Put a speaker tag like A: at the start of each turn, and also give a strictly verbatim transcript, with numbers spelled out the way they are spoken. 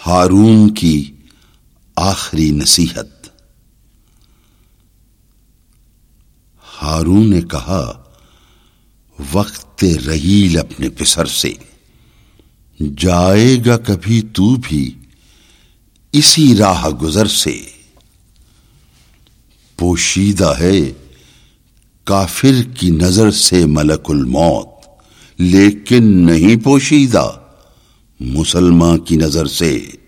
A: हारून की आखिरी नसीहत। हारून ने कहा, वक्त रहील अपने पिसर से, जाएगा कभी तू भी इसी राह गुजर से। पोशीदा है काफिर की नजर से मलकुल मौत, लेकिन नहीं पोशीदा मुसलमान की नजर से।